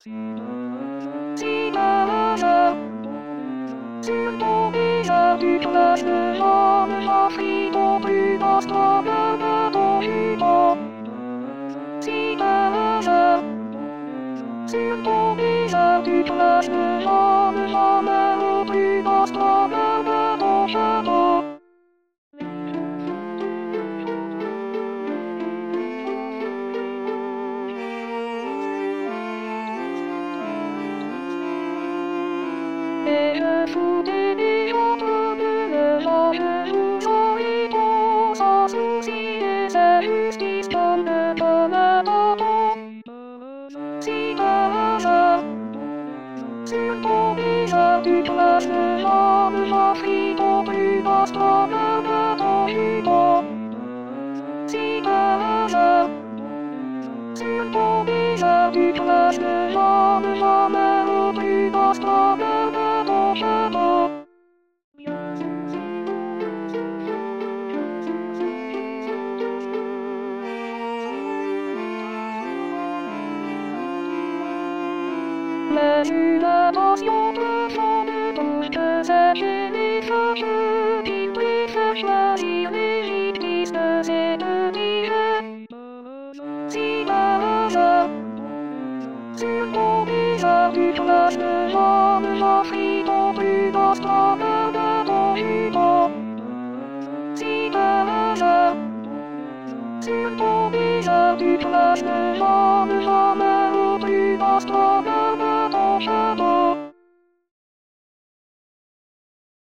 Si par hasard, sur ton visage du flash de flamme, j'affrie ton plus vaste de ton jupon. Si par hasard, sur ton visage du flash de flamme, j'amène au plus vaste de ton chapeau. Et je fous des bijoux de l'âge où j'habite sans souci et sa justice comme un bâton. Si par hasard, sur ton visage du flash de flamme, j'affrie ton plus vaste de ton jupon. Si par hasard, sur ton visage du flash de flamme, j'amène au plus vaste de ton chapeau. Mais une passion profonde touche de sécher les cheveux qui préfèrent choisir l'Égypte de ses demi-jeux. Si par hasard, sur ton visage du flash de flamme, j'affrie ton plus vaste de ton jupon. Si par hasard, sur ton visage du flash de flamme, j'amène au plus vaste de ton chapeau.